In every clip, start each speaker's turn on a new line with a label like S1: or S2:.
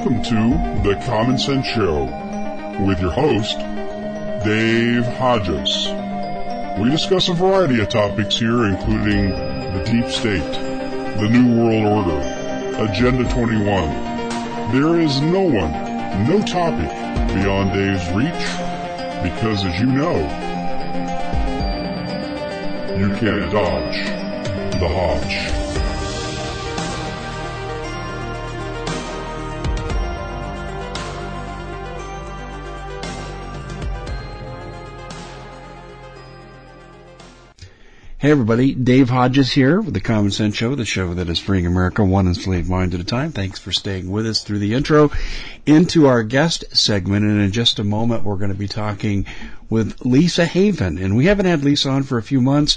S1: Welcome to The Common Sense Show with your host, Dave Hodges. We discuss a variety of topics here, including the deep state, the New World Order, Agenda 21. There is no one, no topic beyond Dave's reach, because as you know, you can't dodge the Hodge.
S2: Hey everybody, Dave Hodges here with the Common Sense Show, the show that is freeing America one enslaved mind at a time. Thanks for staying with us through the intro into our guest segment. And in just a moment, we're going to be talking with Lisa Haven. And we haven't had Lisa on for a few months,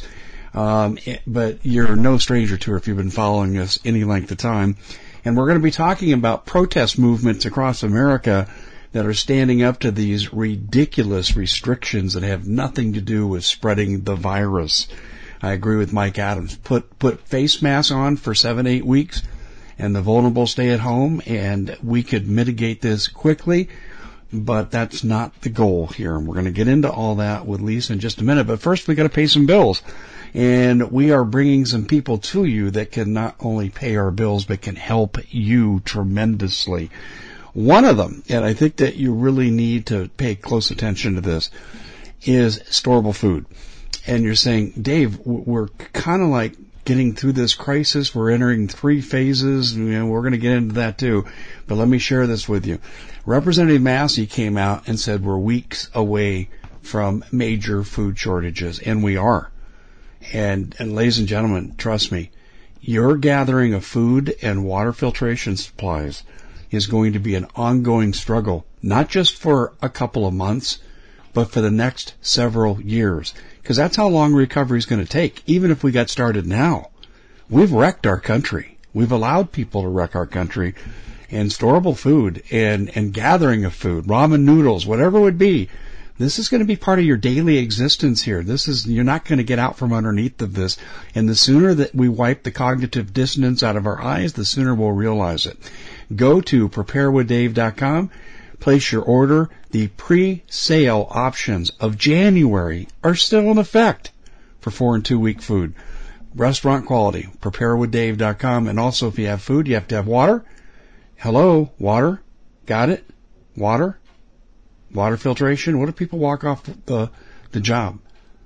S2: but you're no stranger to her if you've been following us any length of time. And we're going to be talking about protest movements across America that are standing up to these ridiculous restrictions that have nothing to do with spreading the virus. I agree with Mike Adams. Put face masks on for 7-8 weeks and the vulnerable stay at home, and we could mitigate this quickly, but that's not the goal here. And we're going to get into all that with Lisa in just a minute. But first, we got to pay some bills. And we are bringing some people to you that can not only pay our bills, but can help you tremendously. One of them, and I think that you really need to pay close attention to this, is storable food. And you're saying, Dave, we're kind of like getting through this crisis. We're entering 3 phases. We're going to get into that too. But let me share this with you. Representative Massey came out and said we're weeks away from major food shortages. And we are. And ladies and gentlemen, trust me, your gathering of food and water filtration supplies is going to be an ongoing struggle, not just for a couple of months, but for the next several years. Because that's how long recovery is going to take, even if we got started now. We've wrecked our country. We've allowed people to wreck our country. And storable food and gathering of food, ramen noodles, whatever it would be, this is going to be part of your daily existence here. You're not going to get out from underneath of this. And the sooner that we wipe the cognitive dissonance out of our eyes, the sooner we'll realize it. Go to preparewithdave.com. Place your order. The pre-sale options of January are still in effect for 4 and 2 week food. Restaurant quality. Preparewithdave.com. And also, if you have food, you have to have water. Hello, water. Got it? Water. Water filtration. What if people walk off the job?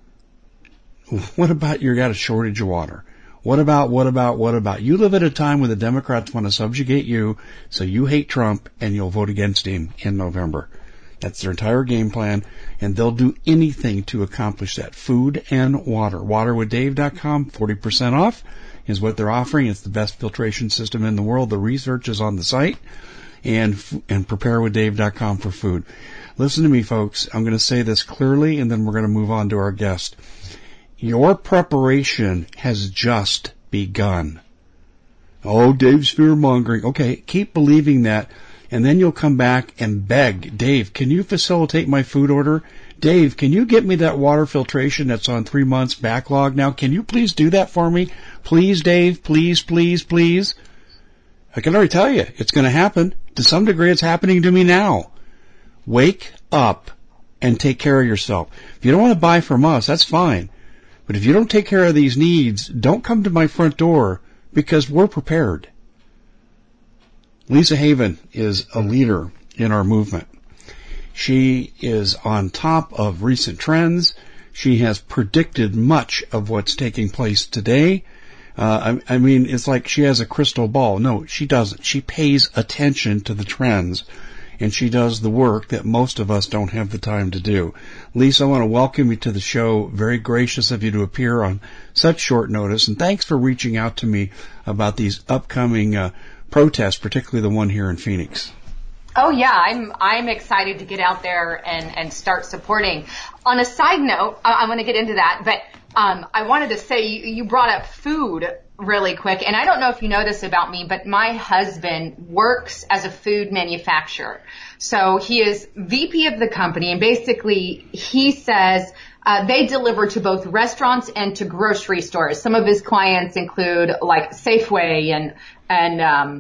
S2: What about you got a shortage of water? What about? You live at a time when the Democrats want to subjugate you, so you hate Trump and you'll vote against him in November. That's their entire game plan, and they'll do anything to accomplish that. Food and water. Waterwithdave.com, 40% off is what they're offering. It's the best filtration system in the world. The research is on the site, and preparewithdave.com for food. Listen to me, folks. I'm going to say this clearly, and then we're going to move on to our guest. Your preparation has just begun. Oh, Dave's fear-mongering. Okay, keep believing that, and then you'll come back and beg, Dave, can you facilitate my food order? Dave, can you get me that water filtration that's on 3 months backlog now? Can you please do that for me? Please, Dave, please, please, please. I can already tell you, it's going to happen. To some degree, it's happening to me now. Wake up and take care of yourself. If you don't want to buy from us, that's fine. But if you don't take care of these needs, don't come to my front door, because we're prepared. Lisa Haven is a leader in our movement. She is on top of recent trends. She has predicted much of what's taking place today. I mean, it's like she has a crystal ball. No, she doesn't. She pays attention to the trends, and she does the work that most of us don't have the time to do. Lisa, I want to welcome you to the show. Very gracious of you to appear on such short notice, and thanks for reaching out to me about these upcoming protests, particularly the one here in Phoenix.
S3: Oh yeah, I'm excited to get out there and start supporting. On a side note, I'm going to get into that, but I wanted to say you brought up food really quick, and I don't know if you know this about me, but my husband works as a food manufacturer. So he is VP of the company, and basically he says they deliver to both restaurants and to grocery stores. Some of his clients include like Safeway and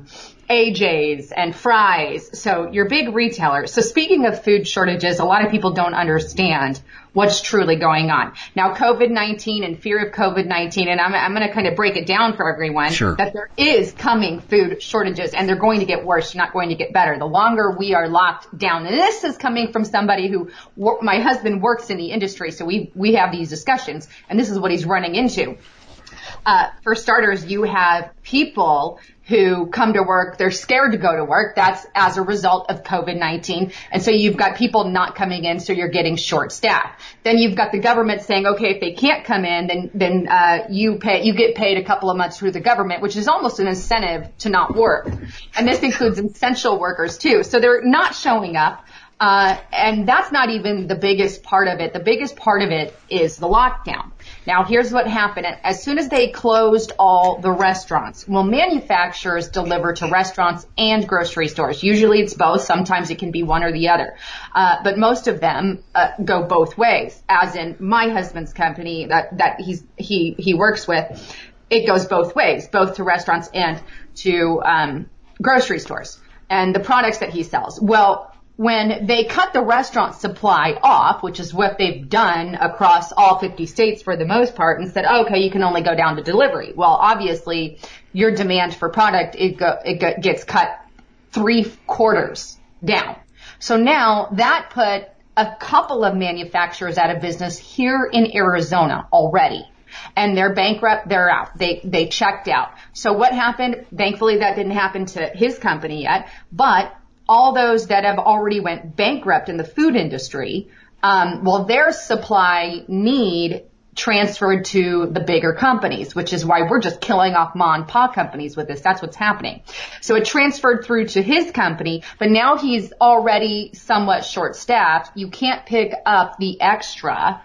S3: AJ's and Fry's. So your big retailers. So speaking of food shortages, a lot of people don't understand what's truly going on. Now, COVID-19 and fear of COVID-19, and I'm going to kind of break it down for everyone,
S2: sure,
S3: that there is coming food shortages, and they're going to get worse, not going to get better. The longer we are locked down, and this is coming from somebody who, my husband works in the industry, so we have these discussions, and this is what he's running into. For starters, you have people who come to work, they're scared to go to work. That's as a result of COVID-19. And so you've got people not coming in, so you're getting short staffed. Then you've got the government saying, okay, if they can't come in, then you get paid a couple of months through the government, which is almost an incentive to not work. And this includes essential workers too. So they're not showing up. And that's not even the biggest part of it. The biggest part of it is the lockdown. Now, here's what happened. As soon as they closed all the restaurants, well, manufacturers deliver to restaurants and grocery stores. Usually it's both. Sometimes it can be one or the other. But most of them go both ways. As in my husband's company that he works with, it goes both ways, both to restaurants and to grocery stores and the products that he sells. Well, when they cut the restaurant supply off, which is what they've done across all 50 states for the most part, and said, okay, you can only go down to delivery. Well, obviously, your demand for product, it gets cut 3/4 down. So now that put a couple of manufacturers out of business here in Arizona already. And they're bankrupt, they're out. They checked out. So what happened? Thankfully, that didn't happen to his company yet, but all those that have already went bankrupt in the food industry, well, their supply need transferred to the bigger companies, which is why we're just killing off mom and pop companies with this. That's what's happening. So it transferred through to his company, but now he's already somewhat short-staffed. You can't pick up the extra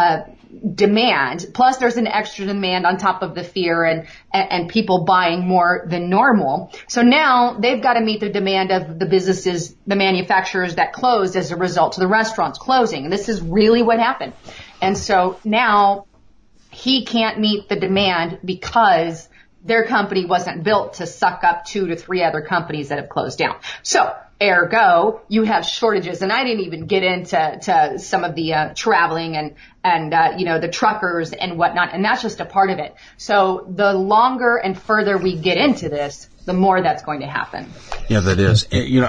S3: demand. Plus there's an extra demand on top of the fear and people buying more than normal. So now they've got to meet the demand of the businesses, the manufacturers that closed as a result of the restaurants closing. And this is really what happened. And so now he can't meet the demand because their company wasn't built to suck up 2 to 3 other companies that have closed down. So ergo, you have shortages, and I didn't even get into some of the traveling and the truckers and whatnot, and that's just a part of it. So the longer and further we get into this, the more that's going to happen.
S2: Yeah, that is.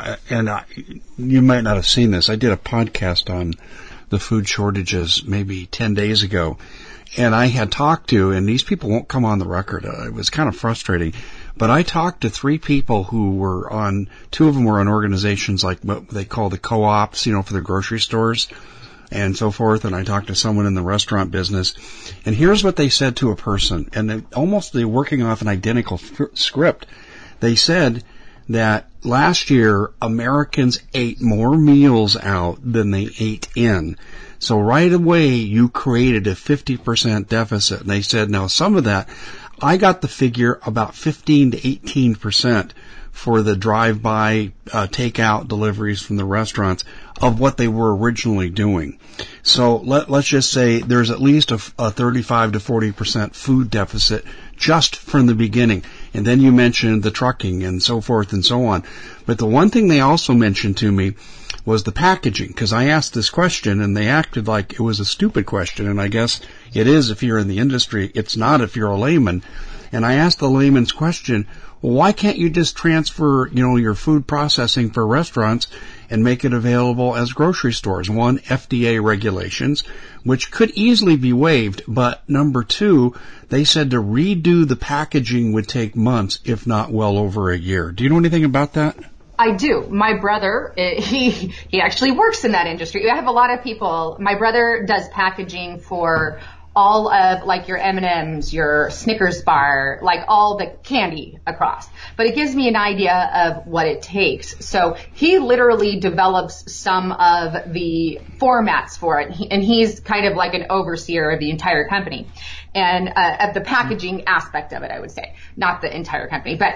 S2: You might not have seen this. I did a podcast on the food shortages maybe 10 days ago, and I had talked to, and these people won't come on the record. It was kind of frustrating. But I talked to 3 people who were on, 2 of them were on organizations like what they call the co-ops, for the grocery stores and so forth. And I talked to someone in the restaurant business. And here's what they said to a person. And they're working off an identical script. They said that last year Americans ate more meals out than they ate in. So right away you created a 50% deficit. And they said, now some of that, I got the figure about 15 to 18% for the drive-by takeout deliveries from the restaurants of what they were originally doing. So let's just say there's at least a 35 to 40% food deficit just from the beginning. And then you mentioned the trucking and so forth and so on. But the one thing they also mentioned to me was the packaging, because I asked this question and they acted like it was a stupid question, and I guess it is if you're in the industry. It's not if you're a layman. And I asked the layman's question, well, why can't you just transfer, your food processing for restaurants and make it available as grocery stores? 1, FDA regulations, which could easily be waived, but number 2, they said to redo the packaging would take months, if not well over a year. Do you know anything about that?
S3: I do. My brother, he actually works in that industry. I have a lot of people. My brother does packaging for all of like your M&Ms, your Snickers bar, like all the candy across. But it gives me an idea of what it takes. So he literally develops some of the formats for it. And he's kind of like an overseer of the entire company and of the packaging aspect of it, I would say. Not the entire company, but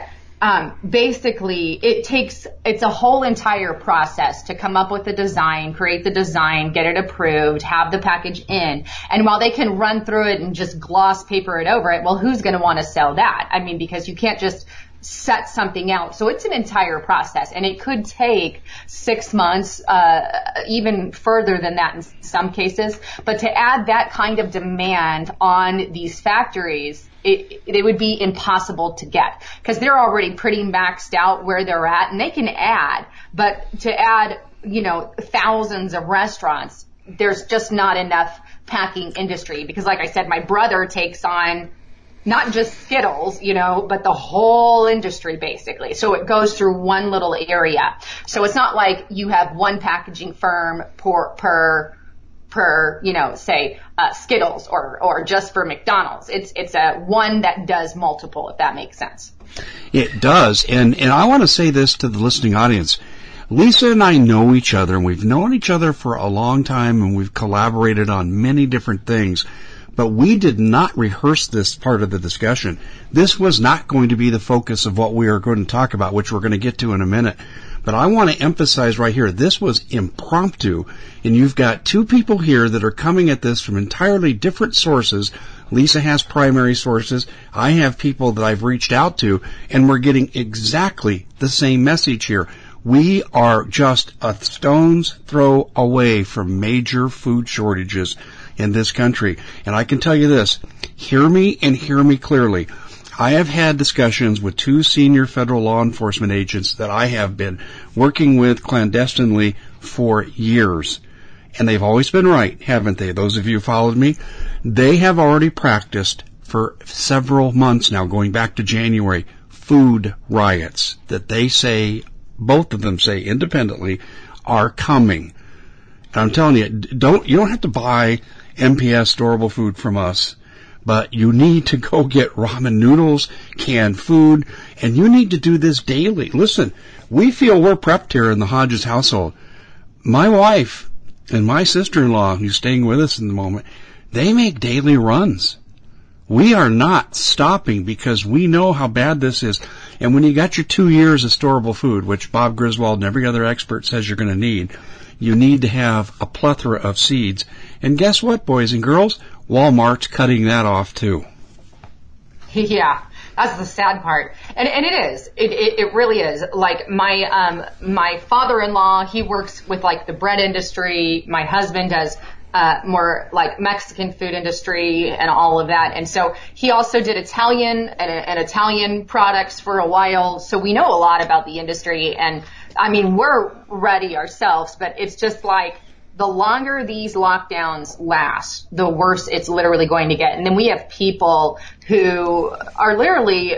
S3: basically it's a whole entire process to come up with the design, create the design, get it approved, have the package in. And while they can run through it and just gloss paper it over it, well, who's going to want to sell that? I mean, because you can't just set something out. So it's an entire process, and it could take 6 months, even further than that in some cases. But to add that kind of demand on these factories, it would be impossible to get, because they're already pretty maxed out where they're at, and they can add. But to add, thousands of restaurants, there's just not enough packing industry, because like I said, my brother takes on not just Skittles, but the whole industry basically. So it goes through one little area. So it's not like you have one packaging firm per say, Skittles or just for McDonald's. It's a one that does multiple, if that makes sense.
S2: It does. And I want to say this to the listening audience. Lisa and I know each other, and we've known each other for a long time, and we've collaborated on many different things. But we did not rehearse this part of the discussion. This was not going to be the focus of what we are going to talk about, which we're going to get to in a minute. But I want to emphasize right here, this was impromptu, and you've got two people here that are coming at this from entirely different sources. Lisa has primary sources. I have people that I've reached out to, and we're getting exactly the same message here. We are just a stone's throw away from major food shortages in this country. And I can tell you this, hear me and hear me clearly. I have had discussions with two senior federal law enforcement agents that I have been working with clandestinely for years. And they've always been right, haven't they? Those of you who followed me, they have already practiced for several months now, going back to January, food riots that they say, both of them say independently, are coming. And I'm telling you, you don't have to buy MPS storable food from us, but you need to go get ramen noodles, canned food, and you need to do this daily. Listen, we feel we're prepped here in the Hodges household. My wife and my sister-in-law, who's staying with us in the moment, they make daily runs. We are not stopping because we know how bad this is. And when you got your 2 years of storable food, which Bob Griswold and every other expert says you're going to need, you need to have a plethora of seeds. And guess what, boys and girls? Walmart's cutting that off too.
S3: Yeah, that's the sad part. And it is. It really is. Like my father-in-law, he works with like the bread industry. My husband does more like Mexican food industry and all of that. And so he also did Italian and Italian products for a while. So we know a lot about the industry, and I mean, we're ready ourselves, but it's just like the longer these lockdowns last, the worse it's literally going to get. And then we have people who are literally,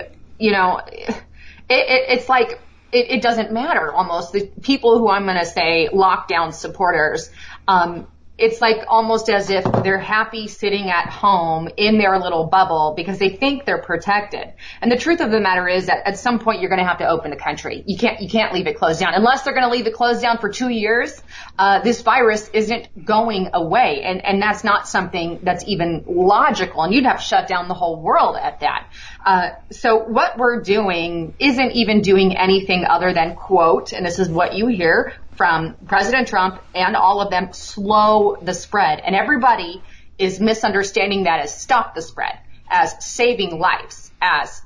S3: it's like it doesn't matter almost. The people who I'm going to say lockdown supporters, it's like almost as if they're happy sitting at home in their little bubble because they think they're protected. And the truth of the matter is that at some point you're going to have to open the country. You can't leave it closed down. Unless they're going to leave it closed down for 2 years, this virus isn't going away. And that's not something that's even logical. And you'd have to shut down the whole world at that. So what we're doing isn't even doing anything other than, quote, and this is what you hear from President Trump and all of them, slow the spread. And everybody is misunderstanding that as stop the spread, as saving lives, as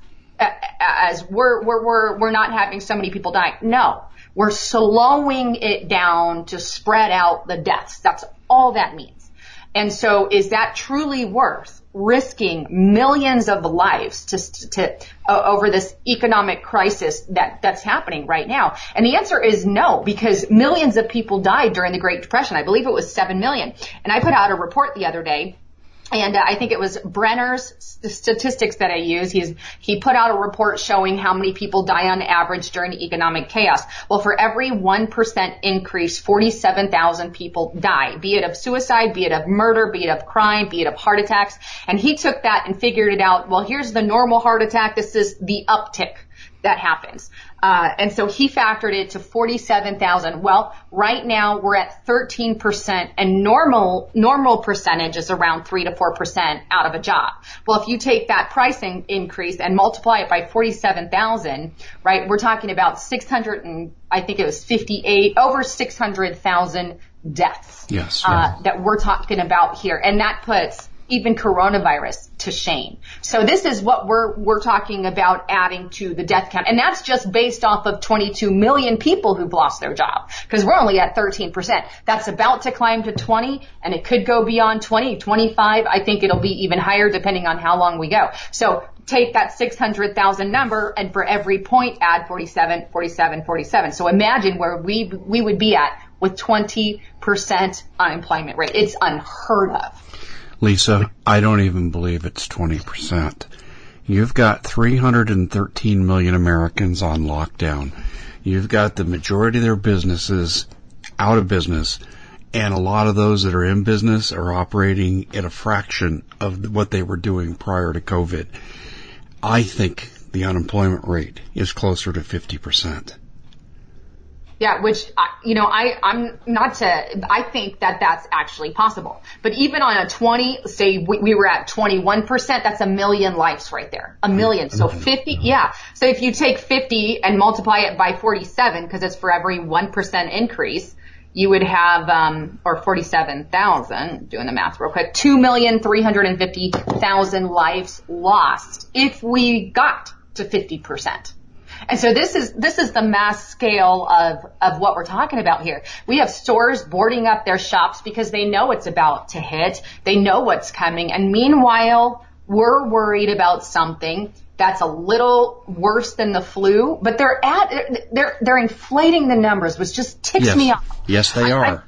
S3: we're not having so many people die. No, we're slowing it down to spread out the deaths. That's all that means. And so is that truly worth risking millions of lives to over this economic crisis that's happening right now? And the answer is no, because millions of people died during the Great Depression. I believe it was 7 million. And I put out a report the other day, and I think it was Brenner's statistics that I use. He put out a report showing how many people die on average during economic chaos. Well, for every 1% increase, 47,000 people die, be it of suicide, be it of murder, be it of crime, be it of heart attacks. And he took that and figured it out. Well, here's the normal heart attack. This is the uptick that happens. And so he factored it to 47,000. Well, right now we're at 13%, and normal percentage is around 3 to 4% out of a job. Well, if you take that pricing increase and multiply it by 47,000, right, we're talking about 600,000 deaths.
S2: Yes.
S3: That we're talking about here. And that puts even coronavirus to shame. So this is what we're talking about adding to the death count. And that's just based off of 22 million people who've lost their job, because we're only at 13%. That's about to climb to 20, and it could go beyond 20, 25. I think it'll be even higher depending on how long we go. So take that 600,000 number, and for every point add 47, 47, 47. So imagine where we would be at with 20% unemployment rate. It's unheard of.
S2: Lisa, I don't even believe it's 20%. You've got 313 million Americans on lockdown. You've got the majority of their businesses out of business, and a lot of those that are in business are operating at a fraction of what they were doing prior to COVID. I think the unemployment rate is closer to 50%.
S3: Yeah, which, I think that that's actually possible. But even on a 20, say we were at 21%, that's 1 million lives right there. 1 million. So 50, yeah. So if you take 50 and multiply it by 47, because it's for every 1% increase, you would have, or 47,000, doing the math real quick, 2,350,000 lives lost if we got to 50%. And so this is the mass scale of what we're talking about here. We have stores boarding up their shops because they know it's about to hit. They know what's coming. And meanwhile, we're worried about something that's a little worse than the flu, but they're inflating the numbers, which just ticks me off.
S2: Yes, they are.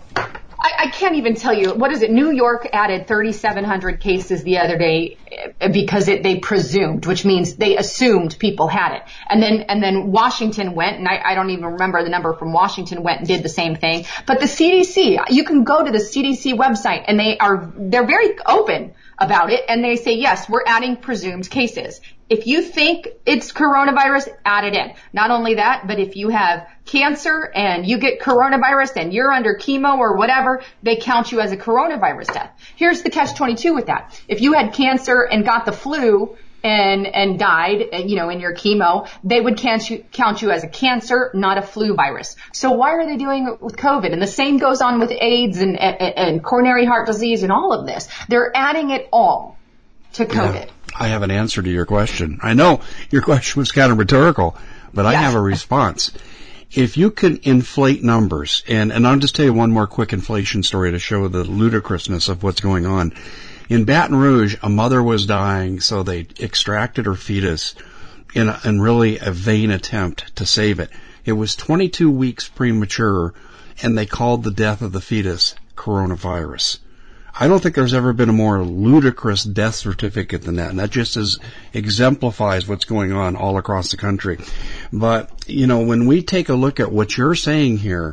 S3: I can't even tell you, what is it? New York added 3,700 cases the other day because they presumed, which means they assumed people had it. And then Washington went, and I don't even remember the number from Washington, went and did the same thing. But the CDC, you can go to the CDC website, and they're very open about it, and they say, yes, we're adding presumed cases. If you think it's coronavirus, add it in. Not only that, but if you have cancer and you get coronavirus and you're under chemo or whatever, they count you as a coronavirus death. Here's the catch-22 with that. If you had cancer and got the flu and died, in your chemo, they would count you as a cancer, not a flu virus. So why are they doing it with COVID? And the same goes on with AIDS and coronary heart disease and all of this. They're adding it all to COVID.
S2: Yeah, I have an answer to your question. I know your question was kind of rhetorical, but I have a response. If you can inflate numbers, and I'll just tell you one more quick inflation story to show the ludicrousness of what's going on. In Baton Rouge, a mother was dying, so they extracted her fetus in really a vain attempt to save it. It was 22 weeks premature, and they called the death of the fetus coronavirus. I don't think there's ever been a more ludicrous death certificate than that, and that just exemplifies what's going on all across the country. But, when we take a look at what you're saying here,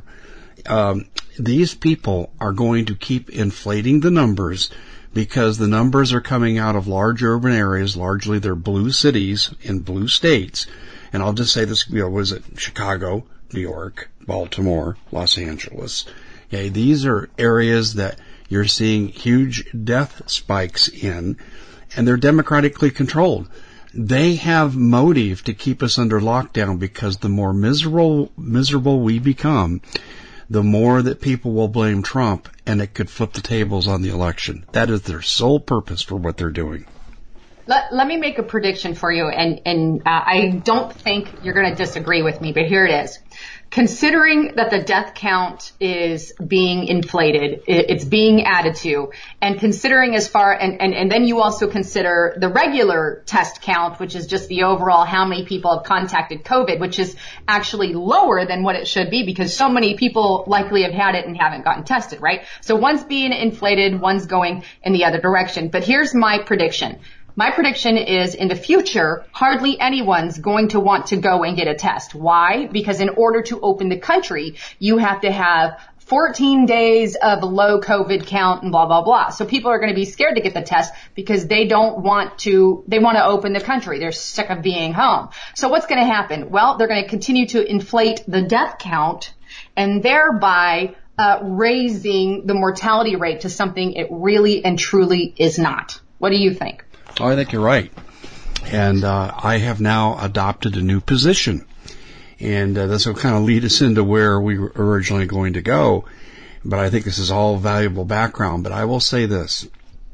S2: these people are going to keep inflating the numbers because the numbers are coming out of large urban areas. Largely they're blue cities in blue states. And I'll just say this, was it Chicago, New York, Baltimore, Los Angeles? Okay, these are areas that you're seeing huge death spikes in, and they're democratically controlled. They have motive to keep us under lockdown because the more miserable we become, the more that people will blame Trump, and it could flip the tables on the election. That is their sole purpose for what they're doing.
S3: Let me make a prediction for you, and I don't think you're going to disagree with me, but here it is. Considering that the death count is being inflated, it's being added to, and considering and then you also consider the regular test count, which is just the overall how many people have contacted COVID, which is actually lower than what it should be because so many people likely have had it and haven't gotten tested, right? So one's being inflated, one's going in the other direction. But here's my prediction. My prediction is in the future, hardly anyone's going to want to go and get a test. Why? Because in order to open the country, you have to have 14 days of low COVID count and blah, blah, blah. So people are going to be scared to get the test because they want to open the country. They're sick of being home. So what's going to happen? Well, they're going to continue to inflate the death count and thereby raising the mortality rate to something it really and truly is not. What do you think?
S2: Oh, I think you're right. And I have now adopted a new position. And this will kind of lead us into where we were originally going to go. But I think this is all valuable background. But I will say this.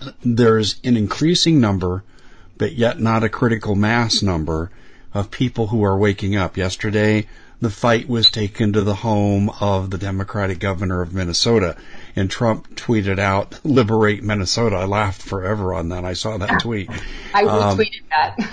S2: there's an increasing number, but yet not a critical mass number of people who are waking up. Yesterday, the fight was taken to the home of the Democratic governor of Minnesota, and Trump tweeted out, "Liberate Minnesota." I laughed forever on that. I saw that tweet.
S3: I retweeted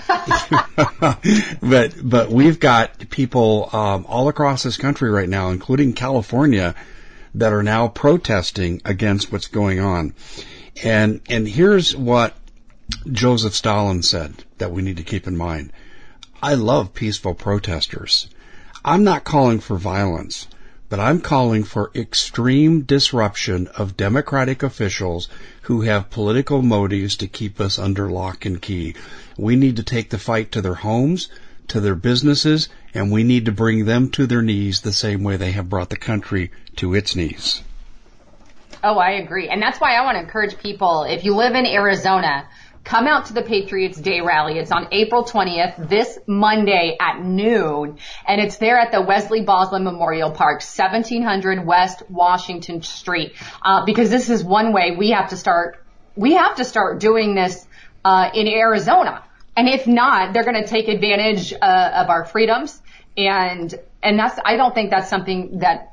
S2: that. But we've got people all across this country right now, including California, that are now protesting against what's going on. And here's what Joseph Stalin said that we need to keep in mind. I love peaceful protesters. I'm not calling for violence, but I'm calling for extreme disruption of democratic officials who have political motives to keep us under lock and key. We need to take the fight to their homes, to their businesses, and we need to bring them to their knees the same way they have brought the country to its knees.
S3: Oh, I agree. And that's why I want to encourage people, if you live in Arizona, come out to the Patriots Day Rally. It's on April 20th, this Monday at noon, and it's there at the Wesley Boslin Memorial Park, 1700 West Washington Street. Because this is one way we have to start doing this in Arizona. And if not, they're going to take advantage of our freedoms, and I don't think that's something that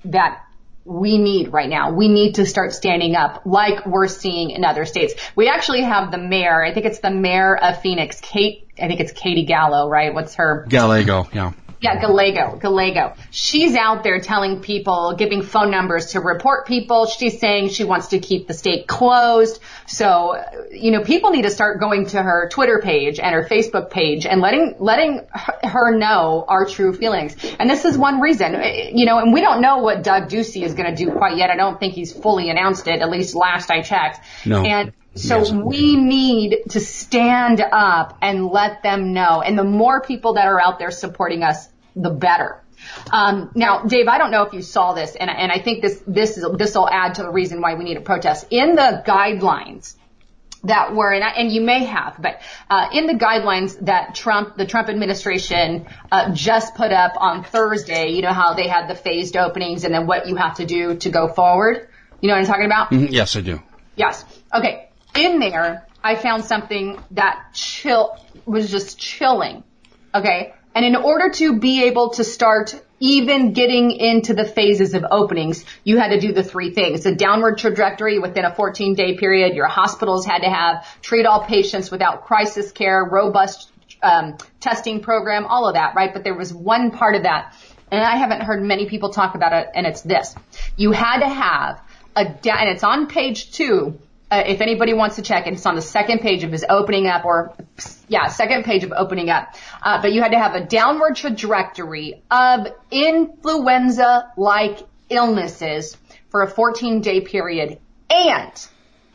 S3: we need right now. We need to start standing up like we're seeing in other states. We actually have the mayor, I think it's the mayor of Phoenix, Katie Gallo, right? What's her?
S2: Gallego, yeah.
S3: Yeah, Gallego. She's out there telling people, giving phone numbers to report people. She's saying she wants to keep the state closed. So, people need to start going to her Twitter page and her Facebook page and letting her know our true feelings. And this is one reason, and we don't know what Doug Ducey is going to do quite yet. I don't think he's fully announced it, at least last I checked.
S2: No.
S3: And so we need to stand up and let them know. And the more people that are out there supporting us, the better. Now, Dave, I don't know if you saw this, and I think this will add to the reason why we need a protest. In the guidelines that were, and you may have, but in the guidelines that the Trump administration just put up on Thursday, you know how they had the phased openings and then what you have to do to go forward? You know what I'm talking about?
S2: Mm-hmm. Yes, I do.
S3: Yes. Okay. In there, I found something that was just chilling. Okay. And in order to be able to start even getting into the phases of openings, you had to do the three things. A downward trajectory within a 14-day period. Your hospitals had to treat all patients without crisis care, robust testing program, all of that, right? But there was one part of that, and I haven't heard many people talk about it, and it's this. You had to have and it's on page 2. If anybody wants to check it, it's on the second page of his opening up, second page of opening up. But you had to have a downward trajectory of influenza-like illnesses for a 14-day period and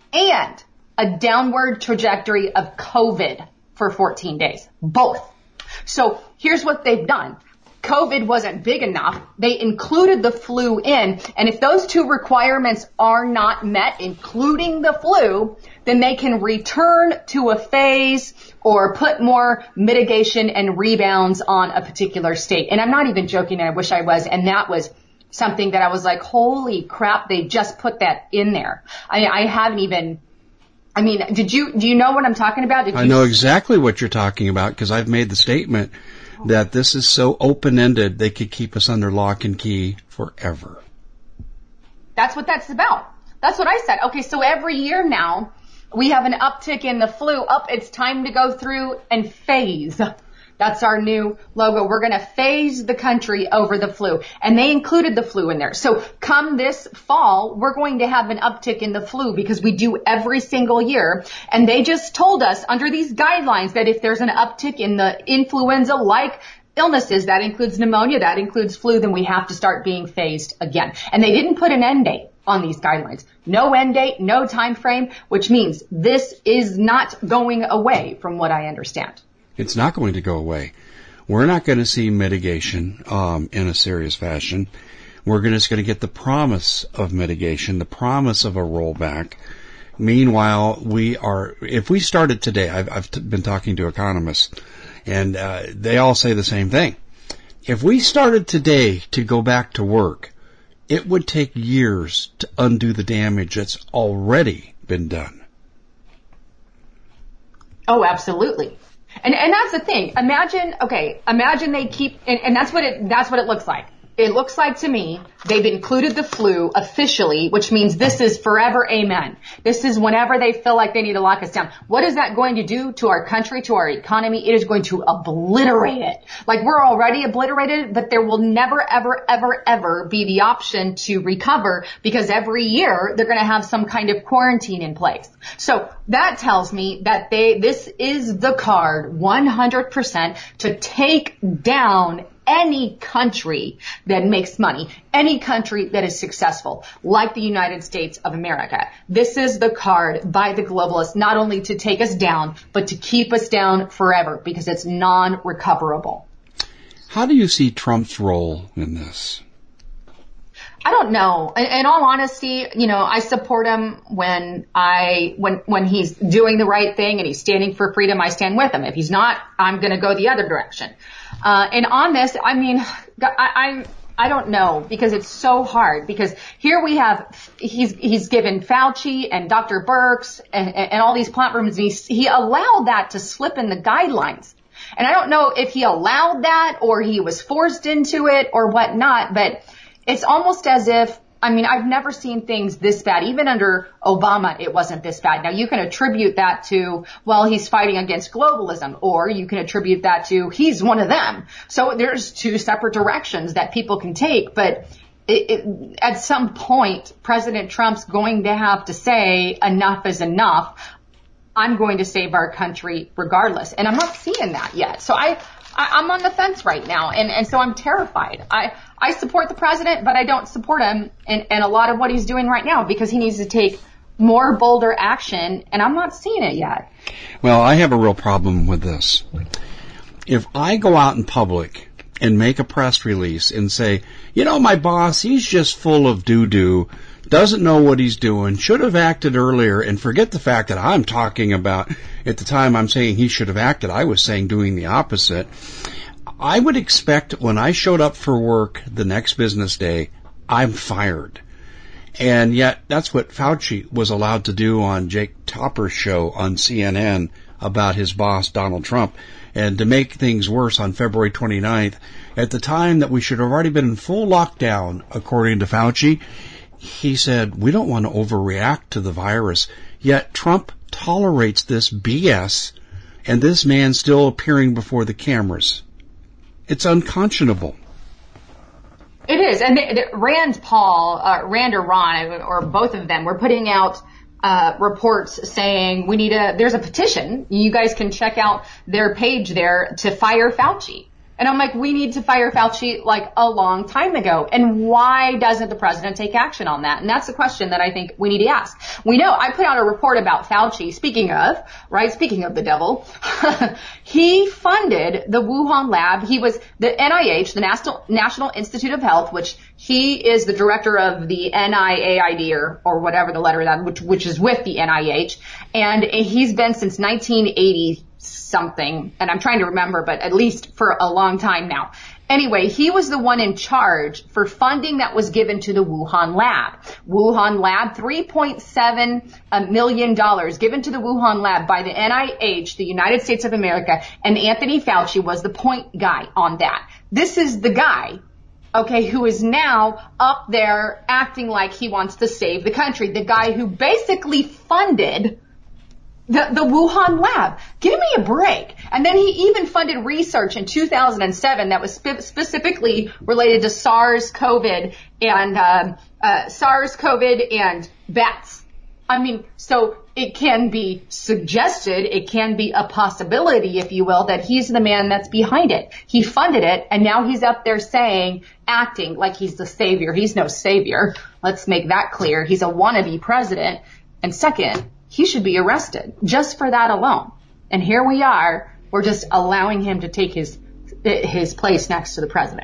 S3: a downward trajectory of COVID for 14 days. Both. So here's what they've done. COVID wasn't big enough. They included the flu in, and if those two requirements are not met, including the flu, then they can return to a phase or put more mitigation and rebounds on a particular state. And I'm not even joking, and I wish I was, and that was something that I was like, holy crap, they just put that in there. do you know what I'm talking about?
S2: I know exactly what you're talking about because I've made the statement that this is so open-ended they could keep us under lock and key forever.
S3: That's what that's about. That's what I said. Okay, so every year now we have an uptick in the flu. It's time to go through and phase. That's our new logo. We're going to phase the country over the flu. And they included the flu in there. So come this fall, we're going to have an uptick in the flu because we do every single year. And they just told us under these guidelines that if there's an uptick in the influenza-like illnesses, that includes pneumonia, that includes flu, then we have to start being phased again. And they didn't put an end date on these guidelines. No end date, no time frame, which means this is not going away from what I understand.
S2: It's not going to go away. We're not going to see mitigation in a serious fashion. We're just going to get the promise of mitigation, the promise of a rollback. Meanwhile, if we started today, I've been talking to economists, and they all say the same thing. If we started today to go back to work, it would take years to undo the damage that's already been done.
S3: Oh, absolutely. And that's the thing. Imagine they keep, and that's what it looks like. It looks like to me they've included the flu officially, which means this is forever amen. This is whenever they feel like they need to lock us down. What is that going to do to our country, to our economy? It is going to obliterate it. Like, we're already obliterated, but there will never, ever, ever, ever be the option to recover, because every year they're going to have some kind of quarantine in place. So that tells me that this is the card 100% to take down any country that makes money, any country that is successful, like the United States of America. This is the card by the globalists, not only to take us down, but to keep us down forever, because it's non-recoverable. How
S2: do you see Trump's role in this?
S3: I don't know. In all honesty, I support him when he's doing the right thing and he's standing for freedom. I stand with him. If he's not, I'm going to go the other direction. And on this, I mean, I don't know, because it's so hard, because here we have, he's given Fauci and Dr. Birx and all these platforms, and he allowed that to slip in the guidelines. And I don't know if he allowed that or he was forced into it or whatnot, but it's almost as if, I mean, I've never seen things this bad. Even under Obama, it wasn't this bad. Now, you can attribute that to, well, he's fighting against globalism, or you can attribute that to he's one of them. So there's two separate directions that people can take, but at some point, President Trump's going to have to say enough is enough. I'm going to save our country regardless. And I'm not seeing that yet. So I'm on the fence right now, and so I'm terrified. I support the president, but I don't support him in a lot of what he's doing right now, because he needs to take more bolder action, and I'm not seeing it yet.
S2: Well, I have a real problem with this. If I go out in public and make a press release and say, my boss, he's just full of doo-doo, doesn't know what he's doing, should have acted earlier, and forget the fact that I'm talking about, at the time I'm saying he should have acted, I was saying doing the opposite. I would expect when I showed up for work the next business day, I'm fired. And yet that's what Fauci was allowed to do on Jake Tapper's show on CNN about his boss, Donald Trump. And to make things worse, on February 29th, at the time that we should have already been in full lockdown, according to Fauci, he said, we don't want to overreact to the virus. Yet Trump tolerates this BS, and this man still appearing before the cameras. It's unconscionable.
S3: It is. And Rand Paul, Rand or Ron, or both of them, were putting out reports saying there's a petition. You guys can check out their page there to fire Fauci. And I'm like, we need to fire Fauci like a long time ago. And why doesn't the president take action on that? And that's the question that I think we need to ask. We know, I put out a report about Fauci, speaking of the devil, he funded the Wuhan lab. He was the NIH, the National Institute of Health, which he is the director of the NIAID or whatever the letter of that, which is with the NIH. And he's been since 1980 something, and I'm trying to remember, but at least for a long time now. Anyway, he was the one in charge for funding that was given to the Wuhan lab. Wuhan lab, $3.7 million given to the Wuhan lab by the NIH, the United States of America, and Anthony Fauci was the point guy on that. This is the guy, who is now up there acting like he wants to save the country. The guy who basically funded the Wuhan lab. Give me a break. And then he even funded research in 2007 that was specifically related to SARS-CoV and bats. I mean, so it can be suggested, it can be a possibility, if you will, that he's the man that's behind it. He funded it, and now he's up there acting like he's the savior. He's no savior. Let's make that clear. He's a wannabe president. And second, he should be arrested just for that alone. And here we are, we're just allowing him to take his place next to the president.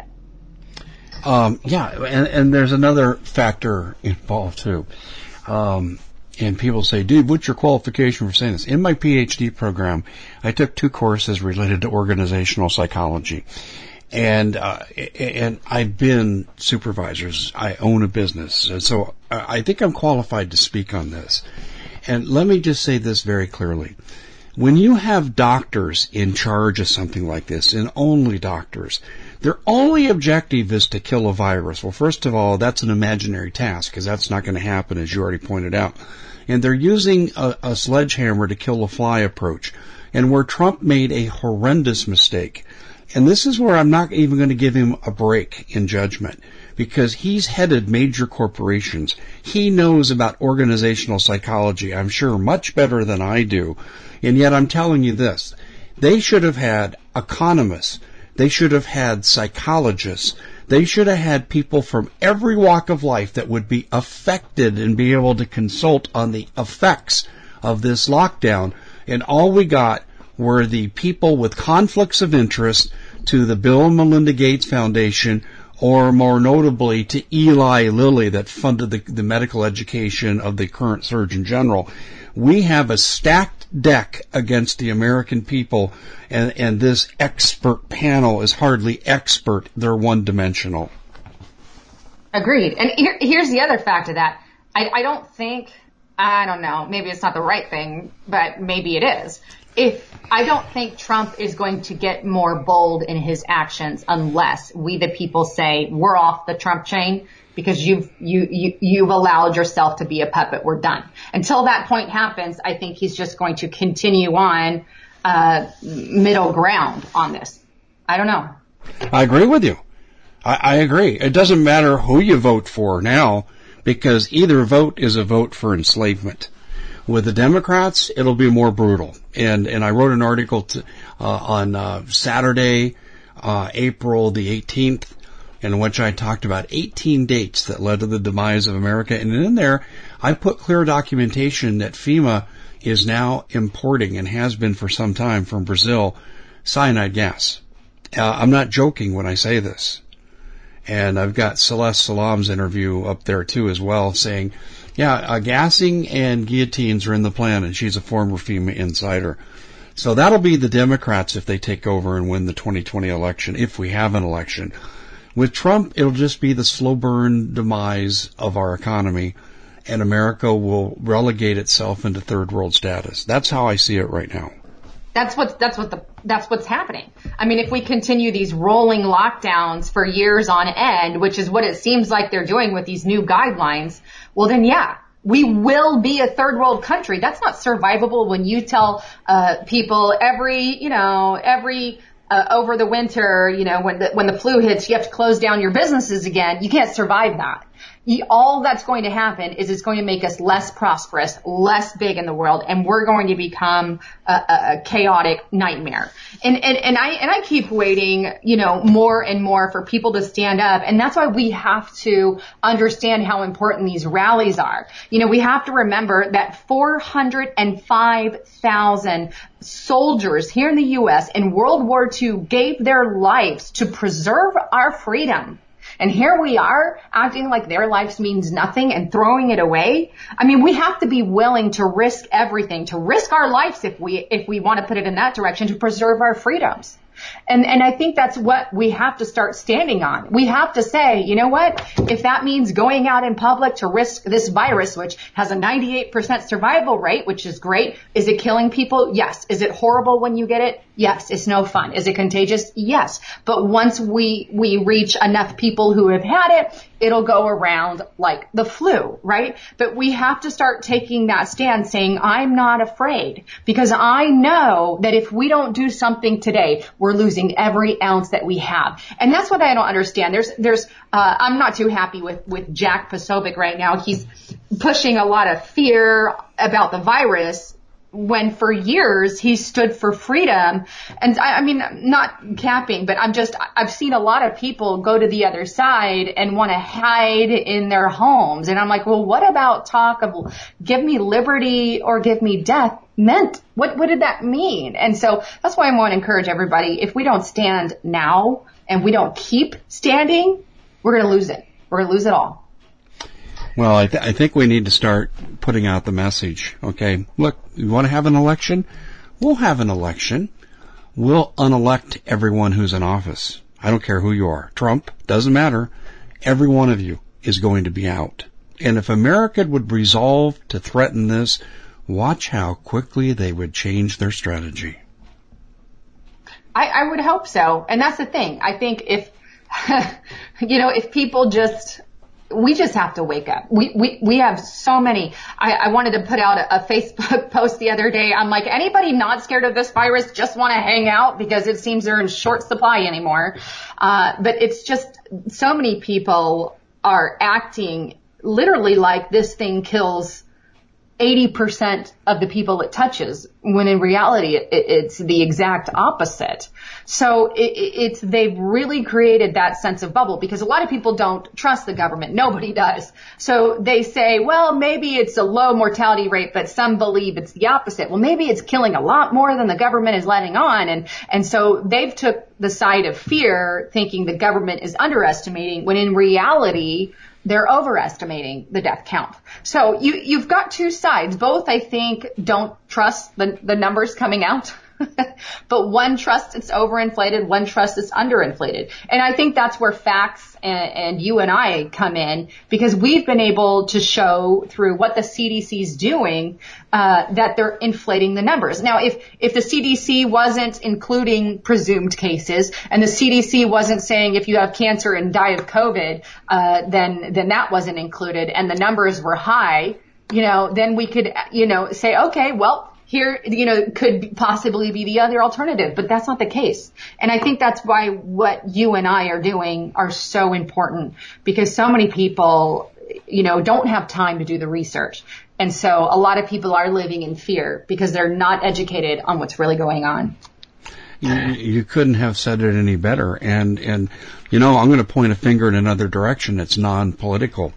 S2: And there's another factor involved too. And people say, dude, what's your qualification for saying this? In my PhD program, I took 2 courses related to organizational psychology. And I've been supervisors. I own a business. And so I think I'm qualified to speak on this. And let me just say this very clearly. When you have doctors in charge of something like this, and only doctors, their only objective is to kill a virus. Well, first of all, that's an imaginary task, because that's not going to happen, as you already pointed out. And they're using a sledgehammer to kill a fly approach. And where Trump made a horrendous mistake, and this is where I'm not even going to give him a break in judgment, because he's headed major corporations. He knows about organizational psychology, I'm sure, much better than I do. And yet I'm telling you this, they should have had economists, they should have had psychologists, they should have had people from every walk of life that would be affected and be able to consult on the effects of this lockdown. And all we got were the people with conflicts of interest to the Bill and Melinda Gates Foundation, or more notably to Eli Lilly that funded the medical education of the current Surgeon General. We have a stacked deck against the American people, and this expert panel is hardly expert. They're one-dimensional.
S3: Agreed. And here's the other fact of that. I don't know, maybe it's not the right thing, but maybe it is. I don't think Trump is going to get more bold in his actions unless we, the people, say we're off the Trump chain because you've allowed yourself to be a puppet. We're done. Until that point happens, I think he's just going to continue on middle ground on this. I don't know.
S2: I agree with you. I agree. It doesn't matter who you vote for now, because either vote is a vote for enslavement. With the Democrats, it'll be more brutal. And I wrote an article on Saturday, April the 18th, in which I talked about 18 dates that led to the demise of America. And in there, I put clear documentation that FEMA is now importing, and has been for some time, from Brazil, cyanide gas. I'm not joking when I say this. And I've got Celeste Salam's interview up there too as well, saying, yeah, gassing and guillotines are in the plan, and she's a former FEMA insider. So that'll be the Democrats if they take over and win the 2020 election, if we have an election. With Trump, it'll just be the slow burn demise of our economy, and America will relegate itself into third world status. That's how I see it right now.
S3: That's what's happening. I mean, if we continue these rolling lockdowns for years on end, which is what it seems like they're doing with these new guidelines, well then, yeah, we will be a third world country. That's not survivable when you tell people every over the winter, when the flu hits, you have to close down your businesses again. You can't survive that. All that's going to happen is it's going to make us less prosperous, less big in the world, and we're going to become a chaotic nightmare. And I keep waiting, more and more for people to stand up. And that's why we have to understand how important these rallies are. We have to remember that 405,000 soldiers here in the U.S. in World War II gave their lives to preserve our freedom. And here we are acting like their lives means nothing and throwing it away. I mean, we have to be willing to risk everything, to risk our lives if we want to put it in that direction, to preserve our freedoms. And I think that's what we have to start standing on. We have to say, you know what? If that means going out in public to risk this virus, which has a 98% survival rate, which is great. Is it killing people? Yes. Is it horrible when you get it? Yes. It's no fun. Is it contagious? Yes. But once we reach enough people who have had it, it'll go around like the flu, right? But we have to start taking that stand saying, I'm not afraid, because I know that if we don't do something today, we're losing every ounce that we have. And that's what I don't understand. I'm not too happy with Jack Posobiec right now. He's pushing a lot of fear about the virus, when for years he stood for freedom. And I mean, not capping, but I've seen a lot of people go to the other side and want to hide in their homes. And I'm like, well, what about talk of give me liberty or give me death meant? What did that mean? And so that's why I want to encourage everybody. If we don't stand now and we don't keep standing, we're going to lose it. We're going to lose it all.
S2: Well, I think we need to start putting out the message, okay? Look, you want to have an election? We'll have an election. We'll unelect everyone who's in office. I don't care who you are. Trump, doesn't matter. Every one of you is going to be out. And if America would resolve to threaten this watch how quickly they would change their strategy.
S3: I would hope so. And that's the thing. I think if, if people we just have to wake up. We have so many. I wanted to put out a Facebook post the other day. I'm like, anybody not scared of this virus just want to hang out because it seems they're in short supply anymore. But it's just so many people are acting literally like this thing kills 80% of the people it touches, when in reality it's the exact opposite. So they've really created that sense of bubble because a lot of people don't trust the government. Nobody does. So they say, well, maybe it's a low mortality rate, but some believe it's the opposite. Well, maybe it's killing a lot more than the government is letting on. And so they've took the side of fear, thinking the government is underestimating, when in reality they're overestimating the death count. So you've got two sides. Both, I think, don't trust the numbers coming out. But one trusts it's overinflated, one trusts it's underinflated. And I think that's where facts and you and I come in, because we've been able to show through what the CDC is doing, that they're inflating the numbers. Now, if the CDC wasn't including presumed cases, and the CDC wasn't saying if you have cancer and die of COVID, then that wasn't included, and the numbers were high, then we could, say, okay, well, here, could possibly be the other alternative, but that's not the case. And I think that's why what you and I are doing are so important, because so many people, don't have time to do the research. And so a lot of people are living in fear because they're not educated on what's really going on.
S2: You couldn't have said it any better. And I'm going to point a finger in another direction. It's non-political.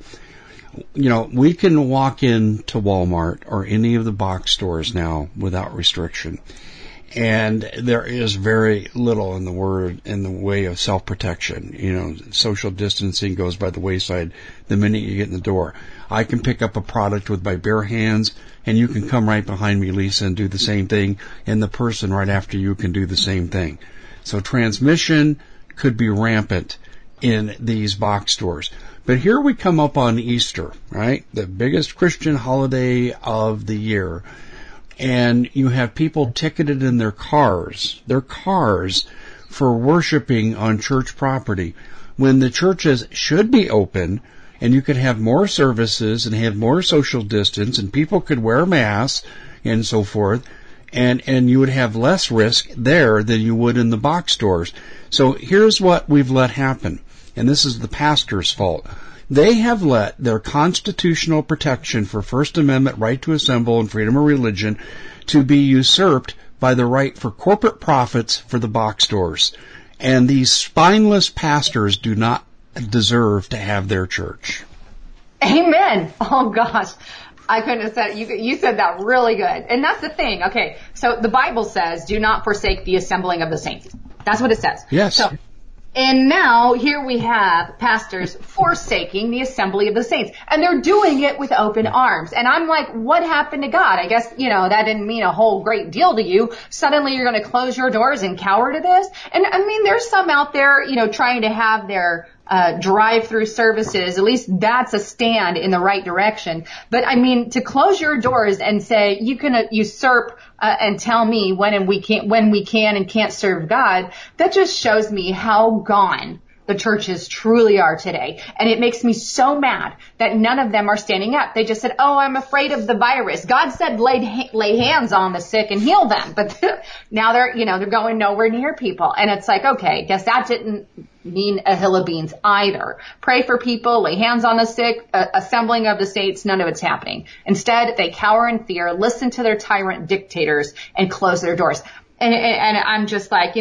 S2: We can walk into Walmart or any of the box stores now without restriction. And there is very little in the way of self-protection. Social distancing goes by the wayside the minute you get in the door. I can pick up a product with my bare hands, and you can come right behind me, Lisa, and do the same thing, and the person right after you can do the same thing. So transmission could be rampant in these box stores. But here we come up on Easter, right? The biggest Christian holiday of the year. And you have people ticketed in their cars for worshiping on church property, when the churches should be open and you could have more services and have more social distance and people could wear masks and so forth. And you would have less risk there than you would in the box stores. So here's what we've let happen. And this is the pastor's fault. They have let their constitutional protection for First Amendment right to assemble and freedom of religion to be usurped by the right for corporate profits for the box stores. And these spineless pastors do not deserve to have their church.
S3: Amen. Oh gosh. I couldn't have said it. You said that really good. And that's the thing. Okay. So the Bible says, do not forsake the assembling of the saints. That's what it says.
S2: Yes.
S3: So, and now here we have pastors forsaking the assembly of the saints, and they're doing it with open arms. And I'm like, what happened to God? I guess, that didn't mean a whole great deal to you. Suddenly you're going to close your doors and cower to this. And I mean, there's some out there, trying to have their drive-through services. At least that's a stand in the right direction. But I mean, to close your doors and say you can usurp and tell me when we can and can't serve God, that just shows me how gone the churches truly are today. And it makes me so mad that none of them are standing up. They just said, oh, I'm afraid of the virus. God said lay hands on the sick and heal them. But now they're going nowhere near people. And it's like, okay, guess that didn't mean a hill of beans either. Pray for people, lay hands on the sick, assembling of the saints, none of it's happening. Instead, they cower in fear, listen to their tyrant dictators, and close their doors. And I'm just like,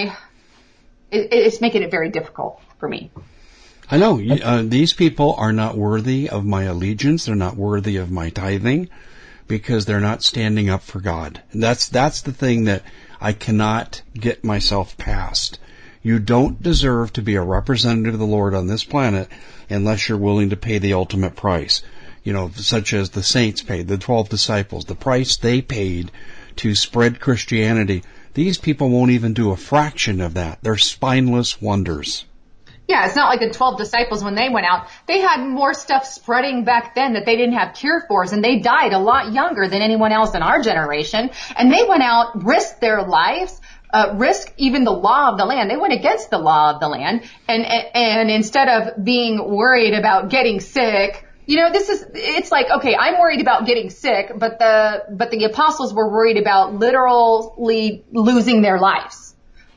S3: it's making it very difficult for me.
S2: I know. These people are not worthy of my allegiance. They're not worthy of my tithing because they're not standing up for God. And that's the thing that I cannot get myself past. You don't deserve to be a representative of the Lord on this planet unless you're willing to pay the ultimate price. Such as the saints paid, the 12 disciples, the price they paid to spread Christianity. These people won't even do a fraction of that. They're spineless wonders.
S3: Yeah, it's not like the 12 disciples when they went out. They had more stuff spreading back then that they didn't have cure for, and they died a lot younger than anyone else in our generation. And they went out, risked their lives, risk even the law of the land. They went against the law of the land. And instead of being worried about getting sick, it's like, okay, I'm worried about getting sick, but the apostles were worried about literally losing their lives,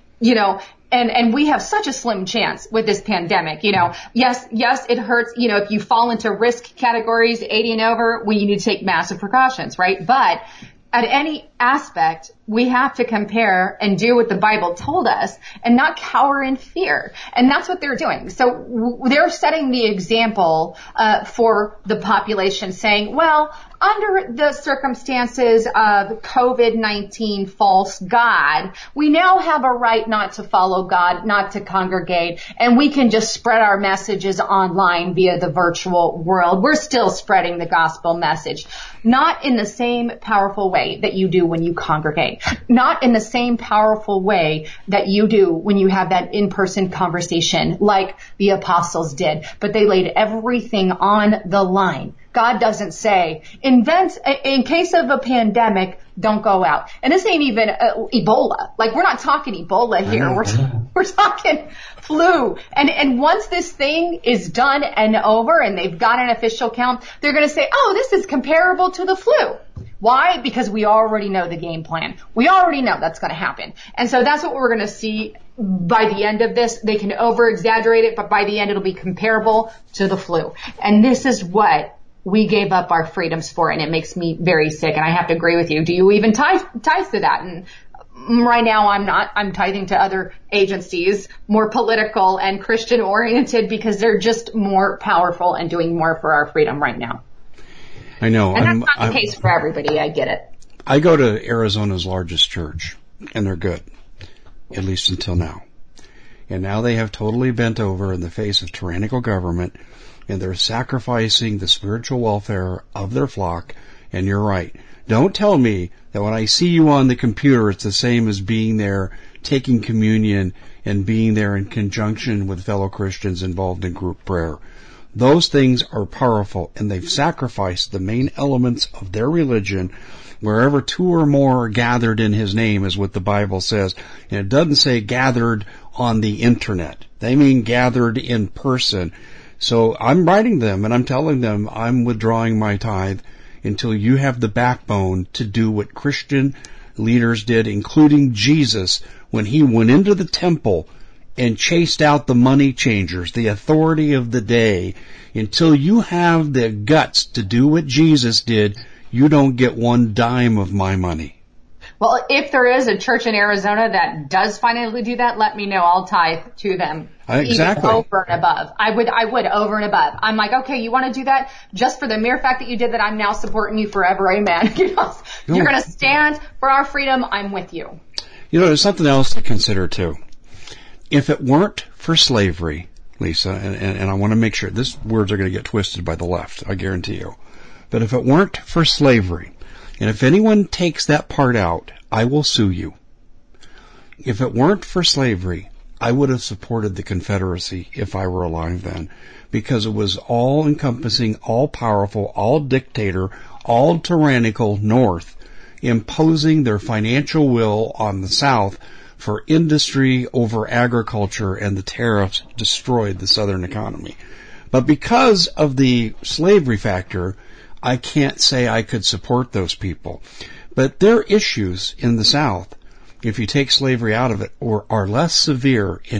S3: and we have such a slim chance with this pandemic, Yes, it hurts, if you fall into risk categories 80 and over, you need to take massive precautions, right? But at any aspect, we have to compare and do what the Bible told us and not cower in fear. And that's what they're doing. So they're setting the example for the population, saying, well, under the circumstances of COVID-19 false God, we now have a right not to follow God, not to congregate, and we can just spread our messages online via the virtual world. We're still spreading the gospel message, not in the same powerful way that you do when you congregate, not in the same powerful way that you do when you have that in-person conversation like the apostles did, but they laid everything on the line. God doesn't say, in case of a pandemic, don't go out. And this ain't even Ebola. Like, we're not talking Ebola here. We're talking flu. And once this thing is done and over and they've got an official count, they're going to say, oh, this is comparable to the flu. Why? Because we already know the game plan. We already know that's going to happen. And so that's what we're going to see by the end of this. They can over-exaggerate it, but by the end it'll be comparable to the flu. And this is what we gave up our freedoms for, and it makes me very sick. And I have to agree with you. Do you even tithe to that? And right now I'm not. I'm tithing to other agencies, more political and Christian oriented, because they're just more powerful and doing more for our freedom right now.
S2: I know.
S3: And that's not the case for everybody. I get it.
S2: I go to Arizona's largest church, and they're good, at least until now. And now they have totally bent over in the face of tyrannical government, and they're sacrificing the spiritual welfare of their flock. And you're right. Don't tell me that when I see you on the computer, it's the same as being there, taking communion, and being there in conjunction with fellow Christians involved in group prayer. Those things are powerful, and they've sacrificed the main elements of their religion. Wherever two or more are gathered in His name is what the Bible says. And it doesn't say gathered on the internet. They mean gathered in person. So I'm writing them and I'm telling them I'm withdrawing my tithe until you have the backbone to do what Christian leaders did, including Jesus, when He went into the temple and chased out the money changers, the authority of the day. Until you have the guts to do what Jesus did, you don't get one dime of my money.
S3: Well, if there is a church in Arizona that does finally do that, let me know. I'll tithe to them.
S2: Exactly.
S3: Even over and above. I would over and above. I'm like, okay, you want to do that? Just for the mere fact that you did that, I'm now supporting you forever. Amen. You're going to stand for our freedom. I'm with you.
S2: There's something else to consider too. If it weren't for slavery, Lisa, and I want to make sure, these words are going to get twisted by the left, I guarantee you. But if it weren't for slavery, and if anyone takes that part out, I will sue you. If it weren't for slavery, I would have supported the Confederacy if I were alive then, because it was all-encompassing, all-powerful, all-dictator, all-tyrannical North, imposing their financial will on the South for industry over agriculture, and the tariffs destroyed the Southern economy. But because of the slavery factor, I can't say I could support those people. But their issues in the South, if you take slavery out of it, are less severe in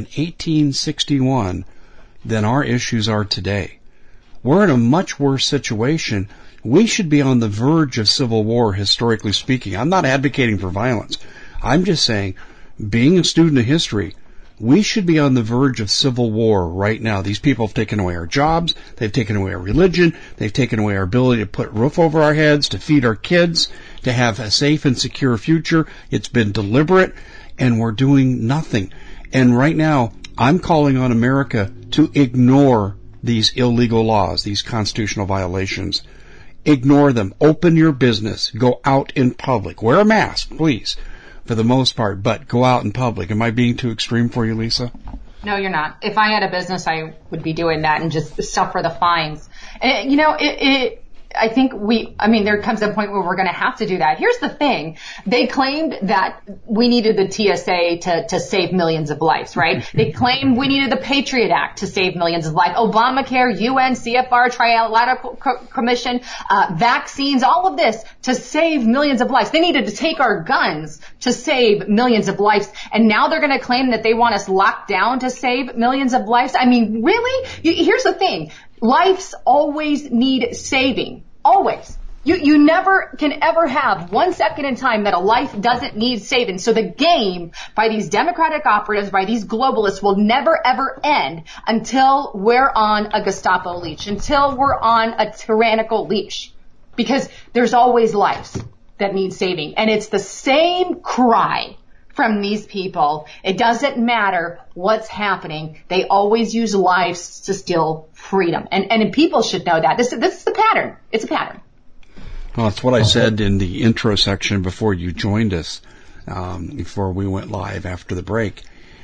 S2: 1861 than our issues are today. We're in a much worse situation. We should be on the verge of civil war, historically speaking. I'm not advocating for violence. I'm just saying, being a student of history, we should be on the verge of civil war right now. These people have taken away our jobs. They've taken away our religion. They've taken away our ability to put a roof over our heads, to feed our kids, to have a safe and secure future. It's been deliberate, and we're doing nothing. And right now, I'm calling on America to ignore these illegal laws, these constitutional violations. Ignore them. Open your business. Go out in public. Wear a mask, please, for the most part, but go out in public. Am I being too extreme for you, Lisa?
S3: No, you're not. If I had a business, I would be doing that and just suffer the fines. And, you know, I think there comes a point where we're going to have to do that. Here's the thing. They claimed that we needed the TSA to save millions of lives, right? They claimed we needed the Patriot Act to save millions of lives. Obamacare, UN, CFR, Trilateral Commission, vaccines, all of this to save millions of lives. They needed to take our guns to save millions of lives. And now they're going to claim that they want us locked down to save millions of lives. I mean, really? Here's the thing. Lives always need saving. Always. You never can ever have 1 second in time that a life doesn't need saving. So the game by these Democratic operatives, by these globalists will never ever end until we're on a Gestapo leash, until we're on a tyrannical leash. Because there's always lives that need saving. And it's the same cry from these people. It doesn't matter what's happening. They always use lives to steal freedom. And people should know that. This is the pattern. It's a pattern.
S2: Well, that's what I said in the intro section before you joined us, before we went live after the break.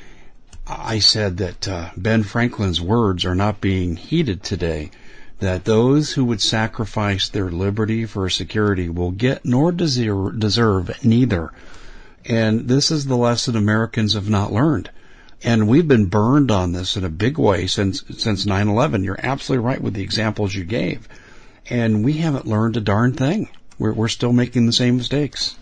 S2: I said that Ben Franklin's words are not being heeded today, that those who would sacrifice their liberty for security will get nor deserve neither. And this is the lesson Americans have not learned. And we've been burned on this in a big way since 9/11. You're absolutely right with the examples you gave. And we haven't learned a darn thing. We're still making the same mistakes.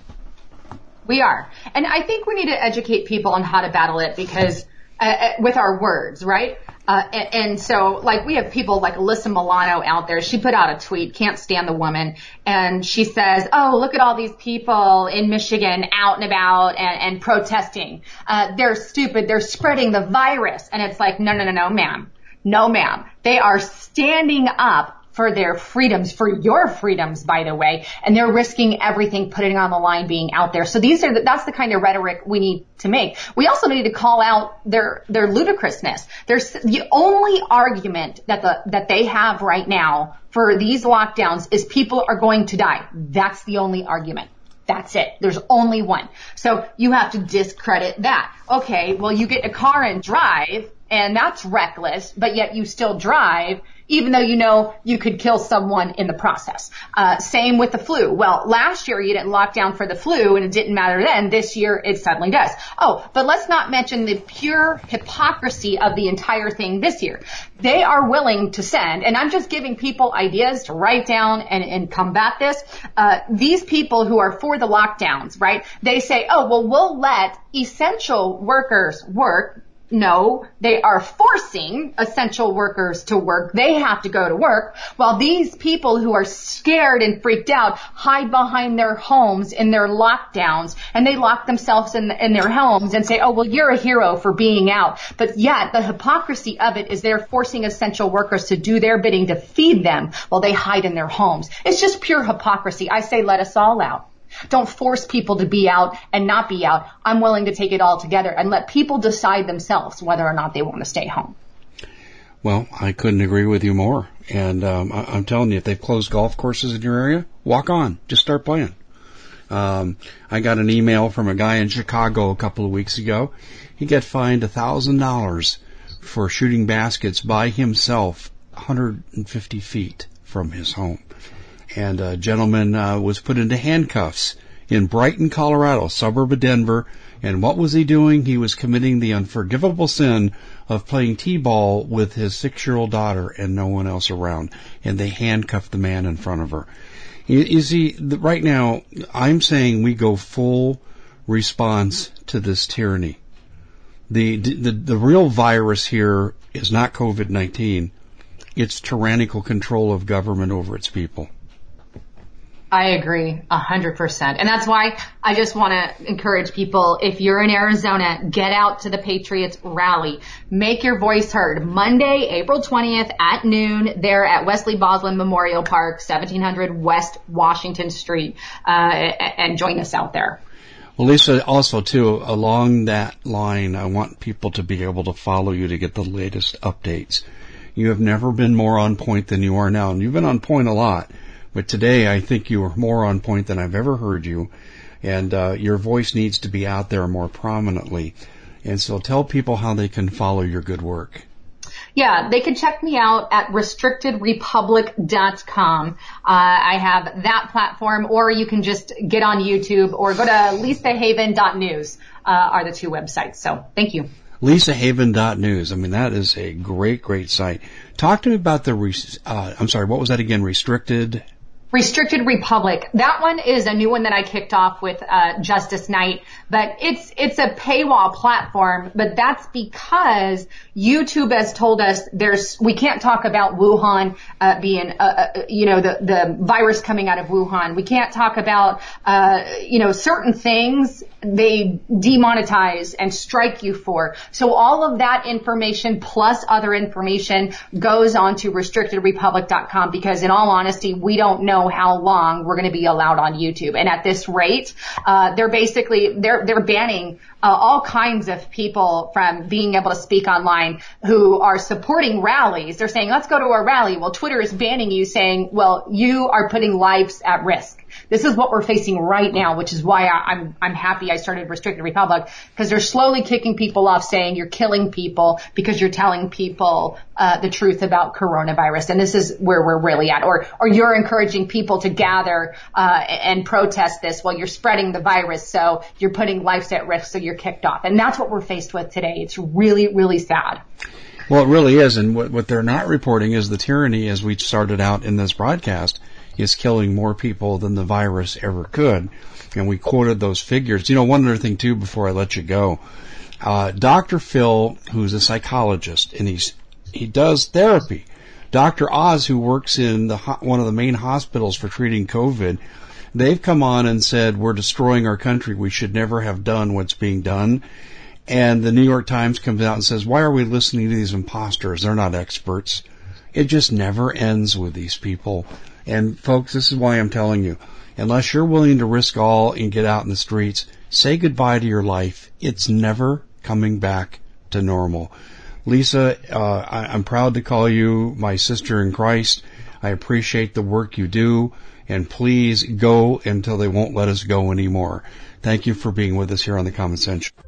S3: We are. And I think we need to educate people on how to battle it because with our words, right? And so, like, we have people like Alyssa Milano out there. She put out a tweet, can't stand the woman. And she says, oh, look at all these people in Michigan out and about and protesting. They're stupid. They're spreading the virus. And it's like, no, ma'am. No, ma'am. They are standing up for their freedoms, for your freedoms, by the way, and they're risking everything, putting on the line, being out there. So that's the kind of rhetoric we need to make. We also need to call out their ludicrousness. There's the only argument that they have right now for these lockdowns is people are going to die. That's the only argument. That's it. There's only one. So you have to discredit that. Okay, well, you get in a car and drive, and that's reckless, but yet you still drive, even though you know you could kill someone in the process. Same with the flu. Well, last year you didn't lock down for the flu, and it didn't matter then. This year it suddenly does. Oh, but let's not mention the pure hypocrisy of the entire thing this year. They are willing to send, and I'm just giving people ideas to write down and combat this. These people who are for the lockdowns, right? They say, oh, well, we'll let essential workers work. No, they are forcing essential workers to work. They have to go to work while these people who are scared and freaked out hide behind their homes in their lockdowns, and they lock themselves in their homes and say, oh, well, you're a hero for being out. But yet the hypocrisy of it is they're forcing essential workers to do their bidding to feed them while they hide in their homes. It's just pure hypocrisy. I say let us all out. Don't force people to be out and not be out. I'm willing to take it all together and let people decide themselves whether or not they want to stay home.
S2: Well, I couldn't agree with you more. And I'm telling you, if they've closed golf courses in your area, walk on. Just start playing. I got an email from a guy in Chicago a couple of weeks ago. He got fined $1,000 for shooting baskets by himself 150 feet from his home. And a gentleman was put into handcuffs in Brighton, Colorado, suburb of Denver. And what was he doing? He was committing the unforgivable sin of playing t-ball with his 6-year-old daughter and no one else around. And they handcuffed the man in front of her. You see, right now, I'm saying we go full response to this tyranny. The real virus here is not COVID-19. It's tyrannical control of government over its people.
S3: I agree 100%. And that's why I just want to encourage people, if you're in Arizona, get out to the Patriots rally. Make your voice heard. Monday, April 20th at noon there at Wesley Boslin Memorial Park, 1700 West Washington Street, and join us out there.
S2: Well, Lisa, also, too, along that line, I want people to be able to follow you to get the latest updates. You have never been more on point than you are now, and you've been on point a lot. But today, I think you are more on point than I've ever heard you, and your voice needs to be out there more prominently. And so tell people how they can follow your good work.
S3: Yeah, they can check me out at restrictedrepublic.com. I have that platform, or you can just get on YouTube or go to lisahaven.news, are the two websites. So thank you.
S2: lisahaven.news. I mean, that is a great, great site. Talk to me about the, what was that again? Restricted
S3: Republic. That one is a new one that I kicked off with Justice Knight, but it's a paywall platform, but that's because YouTube has told us we can't talk about Wuhan being the virus coming out of Wuhan. We can't talk about certain things they demonetize and strike you for. So all of that information plus other information goes onto restrictedrepublic.com, because in all honesty, we don't know how long we're going to be allowed on YouTube. And at this rate, they're banning all kinds of people from being able to speak online who are supporting rallies. They're saying, let's go to a rally. Well, Twitter is banning you, saying, well, you are putting lives at risk. This is what we're facing right now, which is why I'm happy I started Restricted Republic, because they're slowly kicking people off, saying you're killing people because you're telling people the truth about coronavirus. And this is where we're really at. Or you're encouraging people to gather and protest this while you're spreading the virus, so you're putting lives at risk, so you're kicked off. And that's what we're faced with today. It's really, really sad.
S2: Well, it really is. And what they're not reporting is the tyranny, as we started out in this broadcast, is killing more people than the virus ever could. And we quoted those figures. One other thing too before I let you go. Dr. Phil, who's a psychologist, and he does therapy. Dr. Oz, who works in one of the main hospitals for treating COVID, they've come on and said, we're destroying our country. We should never have done what's being done. And the New York Times comes out and says, why are we listening to these imposters? They're not experts. It just never ends with these people. And folks, this is why I'm telling you, unless you're willing to risk all and get out in the streets, say goodbye to your life. It's never coming back to normal. Lisa, I'm proud to call you my sister in Christ. I appreciate the work you do, and please go until they won't let us go anymore. Thank you for being with us here on The Common Sense Show.